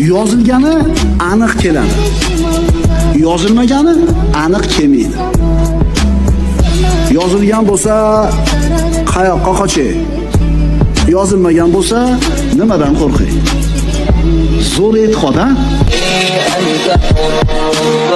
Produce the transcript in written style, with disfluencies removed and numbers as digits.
Yozilgani aniq keladi. Yozilmagani aniq kelmaydi. Yozilgan bo'lsa, qayoqqa qochay? Yozilmagan bo'lsa, nimadan qo'rqay? Zo'r e'tiqod, ha?